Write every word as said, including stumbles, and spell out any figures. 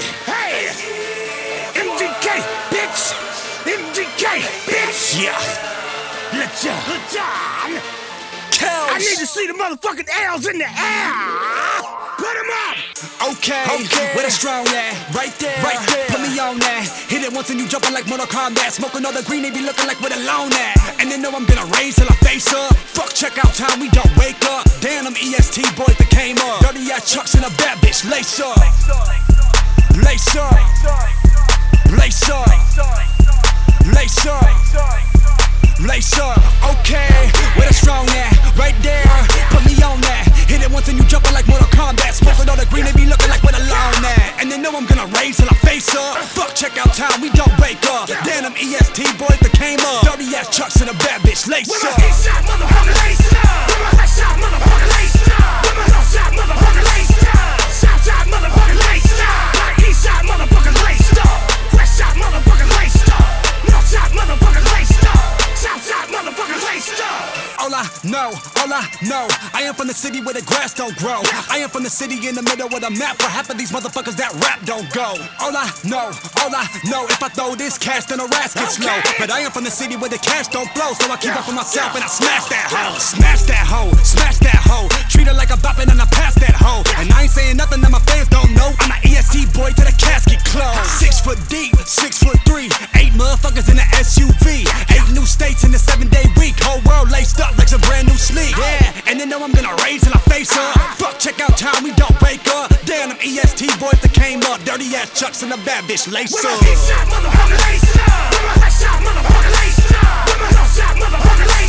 hey, M D K, bitch, M D K, bitch, yeah, LeJohn, LeJohn, I need to see the motherfucking L's in the air, put them up. Okay, okay, where the strong at? Right there, right there. Put me on that. Hit it once and you jumping like Mortal Kombat. Smoke another green, they be looking like where the loan at. And they know I'm gonna raise till I face up. Fuck checkout time, we don't wake up. Damn, them E S T boys that came up. Dirty ass chucks and a bad bitch. Lace up, lace up, lace up, lace up, lace up. Okay, where the strong at? Right there. Put me on that. Hit it once and you jumping like Mortal Kombat. Smoking all the green, they be looking like where the lawn at. And they know I'm gonna raise till I face up. Fuck checkout time, we don't wake up. Damn, them E S T boys that came up. Dirty ass chucks and a bad bitch. Lace up. With my east side motherfucker laced up. With my west side motherfucker laced up. With my north side motherfucker laced up. South side motherfucker laced up. My east side motherfucker laced up. West side motherfucker laced up. North side motherfucker laced up. South side motherfucker laced up. All I know, all I know, I am from the city where the grass don't grow. I am from the city in the middle of the map where half of these motherfuckers that rap don't go. All I know, all I know, if I throw this cash then the rats get slow. But I am from the city where the cash don't flow, so I keep up for myself and I smash that hoe. Smash that hoe, smash that hoe. Treat her like a bop and then I pass that hoe. And I ain't saying nothing that my fans don't know. I'm an E S T boy till the casket close. Six foot deep, six foot three, eight motherfuckers in the S U V. Eight new states in the seven day week. Whole world laced up like some brand new sleep. Yeah, and they know I'm gonna raise till I face up. Fuck checkout time, we don't wake up. Damn, them E S T boys that came up. Dirty ass chucks and a bad bitch lace up. With my east side motherfucker laced up. With my west side motherfucker laced up. With my north side motherfucker laced up.